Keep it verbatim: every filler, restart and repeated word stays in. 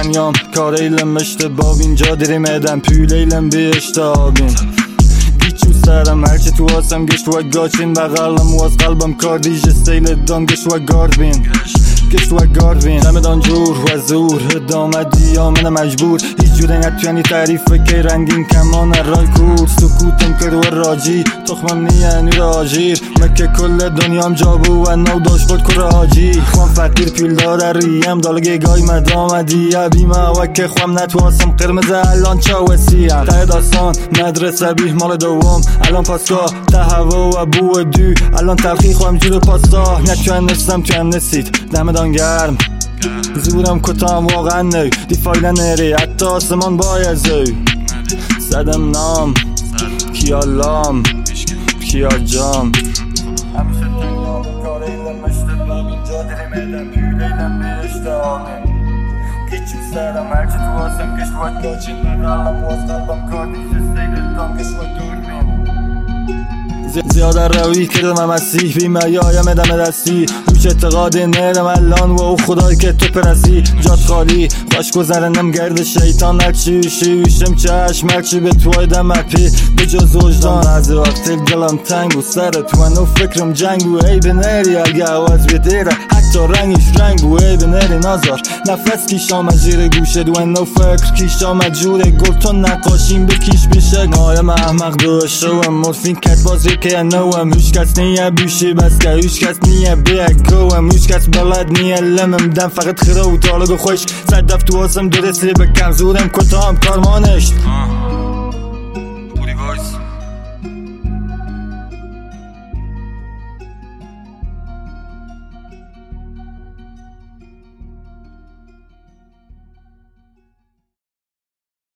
دنیام کار ایلم اشتباب اینجا دریم ادم پیل ایلم بی اشتابیم گیچو سرم هرچی تو آسم گشت و گاچین بغلم و از قلبم کار دیجه سیل دام گشت و گارد بین گشت و گارد بین دمدان جور و زور دامدی آمنه مجبور هیچ جوره نتوانی تعریف که رنگین کمان رای کور سکوتم کرد و راجی تخمم نیه نور آجیر مکه کل دنیام جابو و نو داشت بود کر آجی خوام فقیر پیل داره ریم دالگه گای مدام دیه بیمه و که خوام نتواسم قرمز الان چاوسیم ته داستان مدرسه بیه مال دوم الان پاسکا ته هوا و بو دو الان تلخی خوام جور پاستا نتوان نستم توان نسید دمدان گرم زورم کتام واقعا نو دیفایل نری حتی آسمان باید زو زدم نام کیا لام کیا جام همیشه دنیا به کار ایلم اشتباب اینجا دریم ایلم پیل ایلم بیشته آمین گیچو سرم هرچی تو آسم گشت و گاچین بغلم و از قلبم کار دیجه سیل دام گشت و دوربین زیاده روی کردم مسیح بیمه یایم ادم دستی روش اعتقاد نیرم الان و او خدای که تو پرستی جات خالی خوش گذرنم گرد شیطان هرچی شیوشم چشم هرچی به توی دم اپی به جز وجدان بعضی وقت دلم تنگ و سر تو و فکرم جنگ و ای بنری اگه عوض بیدیره حتی رنگش رنگ و ای بنری نازار نفس کیش آمد جیر گوشد و نو فکر کیش آمد جوره گلتون نقاشیم بکیش بشه نایم احمق دوشوم مورفین کت بازی که نوام هیچ کس نیه بیشی بس که هیچ کس نیه بیگوام هیچ کس بلد نیه لمم دم فقط خیره و طالق و خوش صد دفت تو آسم درستی بکم زورم کتام کارمانش